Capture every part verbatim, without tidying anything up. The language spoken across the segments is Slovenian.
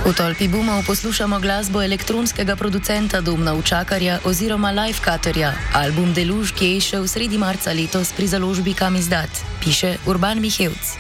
V tolpi boomov poslušamo glasbo elektronskega producenta Domna Učakarja oziroma Lifecutterja, album Deluž, ki je izšel sredi marca letos pri založbi Kamizdat, piše Urban Mihevc.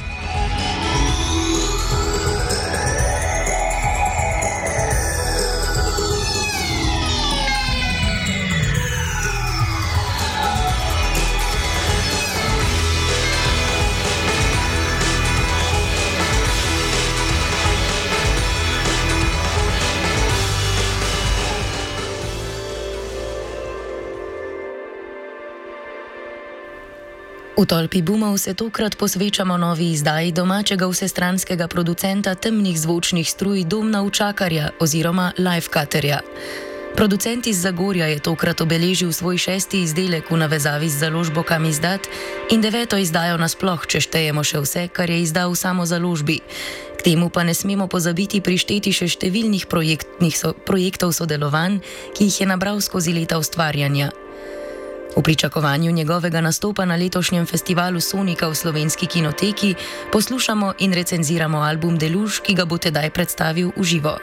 V tolpi boomov se tokrat posvečamo novi izdaji domačega vsestranskega producenta temnih zvočnih struj Domna Učakarja oziroma Lifecutterja. Producent iz Zagorja je tokrat obeležil svoj šesti izdelek v navezavi z založbo Kamizdat in deveto izdajo nasploh, če štejemo še vse, kar je izdal samo založbi. K temu pa ne smemo pozabiti prišteti še številnih so, projektov sodelovanj, ki jih je nabral skozi leta ustvarjanja. V pričakovanju njegovega nastopa na letošnjem festivalu Sonika v Slovenski kinoteki poslušamo in recenziramo album Deluž, ki ga bo tedaj predstavil v živo.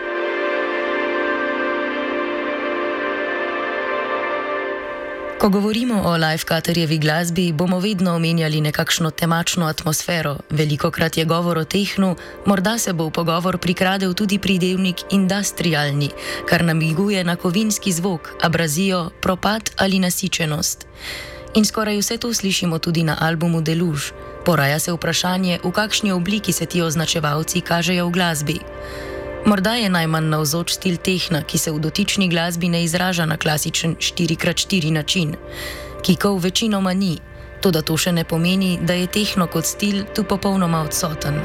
Ko govorimo o Lifecutterjevi glasbi, bomo vedno omenjali nekakšno temačno atmosfero, velikokrat je govor o tehnu, morda se bo v pogovor prikradel tudi pridevnik industrialni, kar namiguje na kovinski zvok, abrazijo, propad ali nasičenost. In skoraj vse to slišimo tudi na albumu Deluž. Poraja se vprašanje, v kakšni obliki se ti označevalci kažejo v glasbi. Morda je najmanj navzoč stil tehna, ki se v dotični glasbi ne izraža na klasičen štiri krat štiri način. Kikov večinoma ni, toda to še ne pomeni, da je tehno kot stil tu popolnoma odsoten.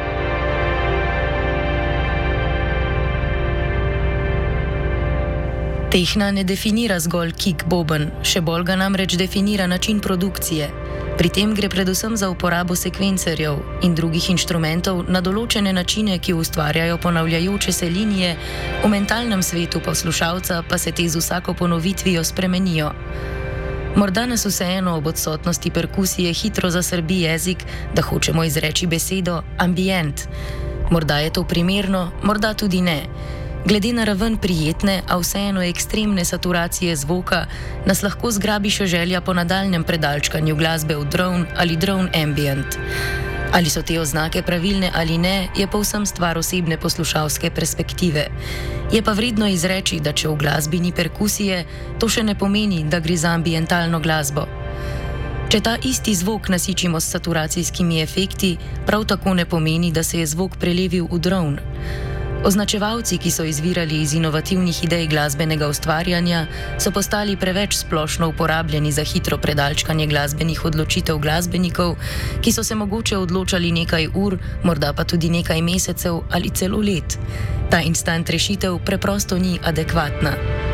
Tehna ne definira zgolj kick boben, še bolj ga namreč definira način produkcije. Pri tem gre predvsem za uporabo sekvencerjev in drugih inštrumentov na določene načine, ki ustvarjajo ponavljajoče se linije, v mentalnem svetu poslušalca pa se te z vsako ponovitvijo spremenijo. Morda nas vseeno ob odsotnosti perkusije hitro zasrbi jezik, da hočemo izreči besedo ambient. Morda je to primerno, morda tudi ne. Glede na raven prijetne, a vseeno ekstremne saturacije zvoka, nas lahko zgrabi še želja po nadaljnem predalčkanju glasbe v drone ali drone ambient. Ali so te oznake pravilne ali ne, je povsem stvar osebne poslušalske perspektive. Je pa vredno izreči, da če v glasbi ni perkusije, to še ne pomeni, da gre za ambientalno glasbo. Če ta isti zvok nasičimo s saturacijskimi efekti, prav tako ne pomeni, da se je zvok prelevil v drone. Označevalci, ki so izvirali iz inovativnih idej glasbenega ustvarjanja, so postali preveč splošno uporabljeni za hitro predalčkanje glasbenih odločitev glasbenikov, ki so se mogoče odločali nekaj ur, morda pa tudi nekaj mesecev ali celo let. Ta instant rešitev preprosto ni adekvatna.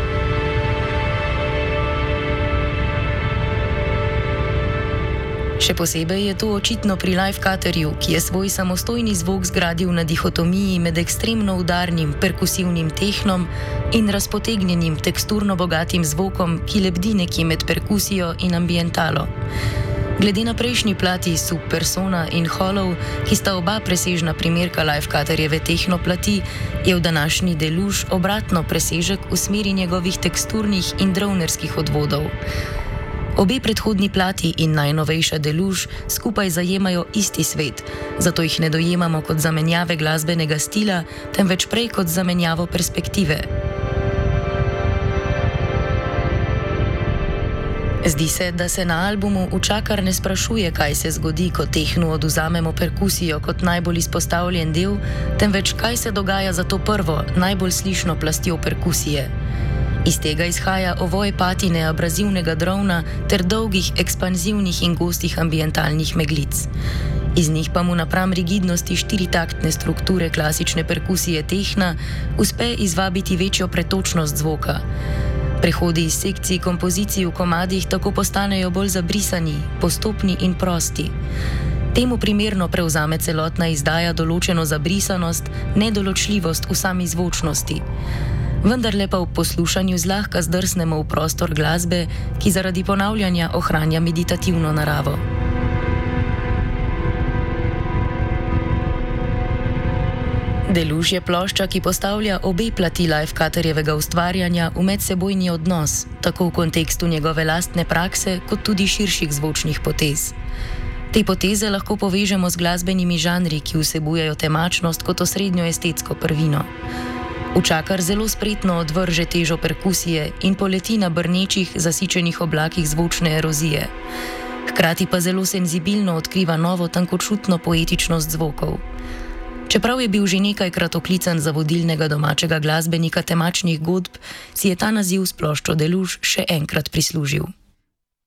Še posebej je to očitno pri Lifecutterju, ki je svoj samostojni zvok zgradil na dihotomiji med ekstremno udarnim, perkusivnim tehnom in razpotegnjenim, teksturno bogatim zvokom, ki lebdi nekje med perkusijo in ambientalo. Glede na prejšnji plati Subpersona in Hollow, ki sta oba presežna primerka Lifecutterjeve tehno plati, je v današnji Deluž obratno presežek v smeri njegovih teksturnih in dronerskih odvodov. Obe predhodni plati in najnovejša Deluž skupaj zajemajo isti svet, zato jih ne dojemamo kot zamenjave glasbenega stila, temveč prej kot zamenjavo perspektive. Zdi se, da se na albumu Učakar ne sprašuje, kaj se zgodi, ko tehnu odvzamemo perkusijo kot najbolj izpostavljen del, temveč kaj se dogaja za to prvo, najbolj slišno plastjo perkusije. Iz tega izhaja ovoj patine abrazivnega drona ter dolgih, ekspanzivnih in gostih ambientalnih meglic. Iz njih pa mu napram rigidnosti štiritaktne strukture klasične perkusije tehna uspe izvabiti večjo pretočnost zvoka. Prehodi iz sekcij kompozicij v komadih tako postanejo bolj zabrisani, postopni in prosti. Temu primerno prevzame celotna izdaja določeno zabrisanost, nedoločljivost v sami zvočnosti. Vendarle pa v poslušanju zlahka zdrsnemo v prostor glasbe, ki zaradi ponavljanja ohranja meditativno naravo. Deluž je plošča, ki postavlja obe plati Lifecutterjevega ustvarjanja v medsebojni odnos, tako v kontekstu njegove lastne prakse, kot tudi širših zvočnih potez. Te poteze lahko povežemo z glasbenimi žanri, ki vsebujejo temačnost kot osrednjo estetsko prvino. Učakar zelo spretno odvrže težo perkusije in poleti na brnečih, zasičenih oblakih zvočne erozije. Hkrati pa zelo senzibilno odkriva novo tankočutno poetičnost zvokov. Čeprav je bil že nekajkrat oklican za vodilnega domačega glasbenika temačnih godb, si je ta naziv s ploščo Deluž še enkrat prislužil.